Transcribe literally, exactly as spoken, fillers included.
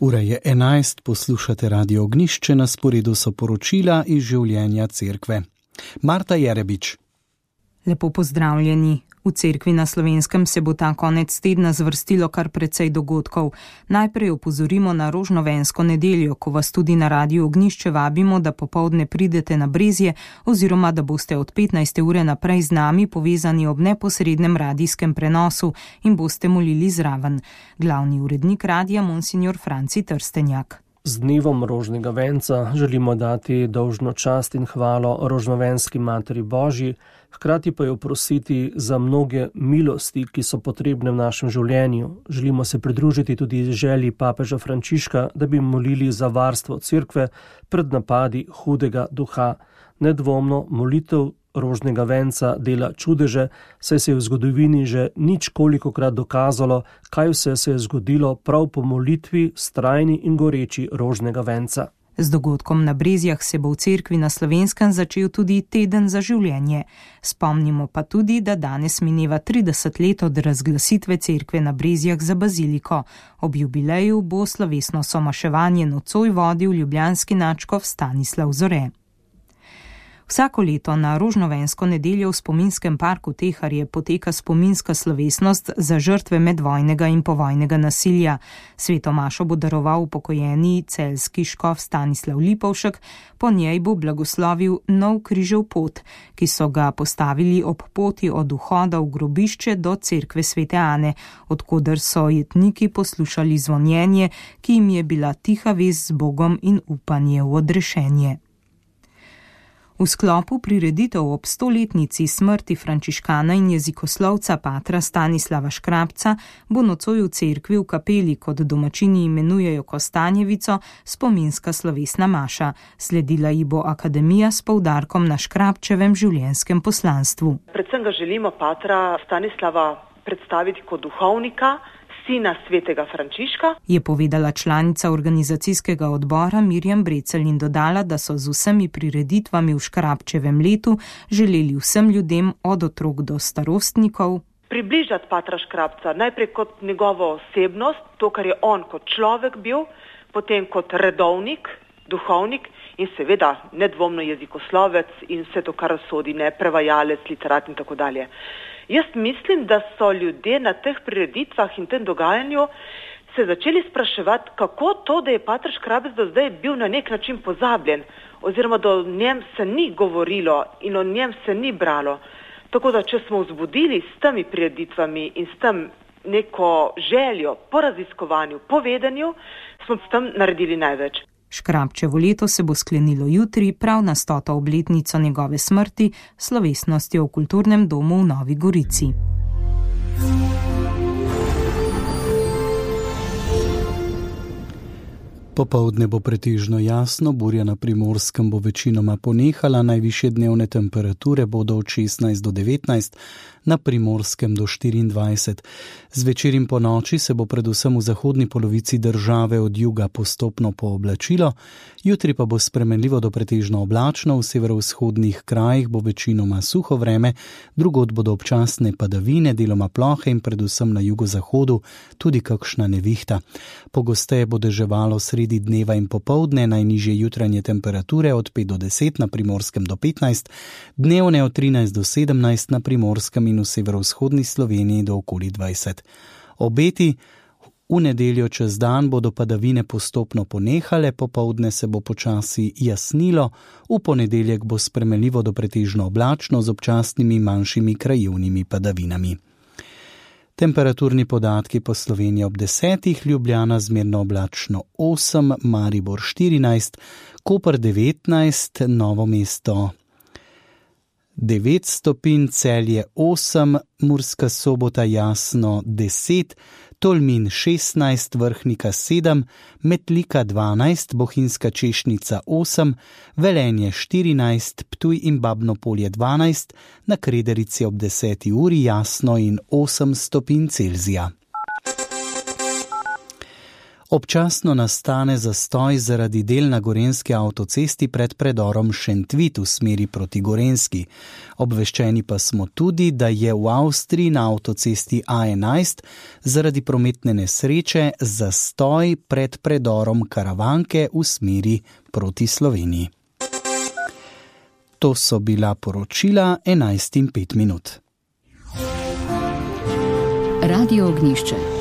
Ura je enajst, poslušate Radio Ognjišče, na sporedu so poročila iz življenja cerkve. Marta Jerebič. Lepo pozdravljeni. V cerkvi na Slovenskem se bo ta konec tedna zvrstilo kar precej dogodkov. Najprej opozorimo na rožnovensko nedeljo, ko vas tudi na Radiu Ognjišče vabimo, da popoldne pridete na Brezje oziroma da boste od petnajste ure naprej z nami povezani ob neposrednem radijskem prenosu in boste molili zraven. Glavni urednik radija monsignor Franci Trstenjak. Z dnevom rožnega venca želimo dati dolžno čast in hvalo rožnovenski Materi Božji, hkrati pa jo prositi za mnoge milosti, ki so potrebne v našem življenju. Želimo se pridružiti tudi želji papeža Frančiška, da bi molili za varstvo cerkve pred napadi hudega duha. Nedvomno molitev rožnega venca dela čudeže, saj se je v zgodovini že nič kolikokrat dokazalo, kaj vse se je zgodilo prav po molitvi vztrajni in goreči rožnega venca. Z dogodkom na Brezjah se bo v cerkvi na Slovenskem začel tudi teden za življenje. Spomnimo pa tudi, da danes mineva trideset let od razglasitve cerkve na Brezjah za baziliko. Ob jubileju bo slovesno somaševanje nocoj vodil ljubljanski nadškof Stanislav Zore. Vsako leto na rožnovensko nedeljo v spominskem parku Teharje poteka spominska slovesnost za žrtve medvojnega in povojnega nasilja. Sveto mašo bo daroval upokojeni celjski škof Stanislav Lipovšek, po njej bo blagoslovil nov križev pot, ki so ga postavili ob poti od vhoda v grobišče do cerkve Svete Ane, odkoder so jetniki poslušali zvonjenje, ki jim je bila tiha vez z Bogom in upanje v odrešenje. V sklopu prireditev ob stoletnici smrti frančiškana in jezikoslovca patra Stanislava Škrabca bo nocoj v cerkvi v kapeli, kot domačini imenujejo Kostanjevico, spominska slovesna maša. Sledila ji bo akademija s poudarkom na Škrabčevem življenjskem poslanstvu. Predvsem ga želimo patra Stanislava predstaviti kot duhovnika, sina svetega Frančiška, je povedala članica organizacijskega odbora Mirjam Brecelj in dodala, da so z vsemi prireditvami v Škrabčevem letu želeli vsem ljudem od otrok do starostnikov približati patra Škrabca, najprej kot njegovo osebnost, to, kar je on kot človek bil, potem kot redovnik, duhovnik in seveda nedvomno jezikoslovec in vse to, kar sodi, ne prevajalec, literat in tako dalje. Jaz mislim, da so ljudje na teh prireditvah in tem dogajanju se začeli spraševati, kako to, da je pater Škrabec do zdaj bil na nek način pozabljen, oziroma da o njem se ni govorilo in o njem se ni bralo. Tako da, če smo vzbudili s temi prireditvami in s tem neko željo po raziskovanju, po vedenju, smo s tem naredili največ. Škrabčevo leto se bo sklenilo jutri, prav na stoto obletnico njegove smrti, slovesnostjo v kulturnem domu v Novi Gorici. Popoldne bo pretežno jasno, burja na Primorskem bo večinoma ponehala, najvišje dnevne temperature bodo od šestnajst do devetnajst, na Primorskem do štiriindvajset. Zvečer in po noči se bo predvsem v zahodni polovici države od juga postopno pooblačilo, jutri pa bo spremenljivo do pretežno oblačno, v severovzhodnih krajih bo večinoma suho vreme, drugod bodo občasne padavine, deloma plohe in predvsem na jugozahodu tudi kakšna nevihta. Pogosteje bo deževalo sredi dneva in popoldne, najnižje jutranje temperature od pet do deset, na Primorskem do petnajst, dnevne od trinajst do sedemnajst, na Primorskem in v severovzhodni Sloveniji do okoli dvajset. Obeti v nedeljo čez dan bodo padavine postopno ponehale, popoldne se bo počasi jasnilo, v ponedeljek bo spremenljivo do pretežno oblačno z občasnimi manjšimi krajevnimi padavinami. Temperaturni podatki po Sloveniji ob desetih, Ljubljana zmerno oblačno osem, Maribor štirinajst, Koper devetnajst, Novo mesto devet stopinj, Celje osem, Murska Sobota jasno deset, Tolmin šestnajst, Vrhnika sedem, Metlika dvanajst, Bohinjska Češnica osem, Velenje štirinajst, Ptuj in Babno Polje dvanajst, na Krederici ob deseti uri jasno in osem stopinj Celzija. Občasno nastane zastoj zaradi del na gorenjski avtocesti pred predorom Šentvit v smeri proti Gorenjski. Obveščeni pa smo tudi, da je v Avstriji na avtocesti A enajst zaradi prometne nesreče zastoj pred predorom Karavanke v smeri proti Sloveniji. To so bila poročila enajst in pet minut. Radio Ognjišče.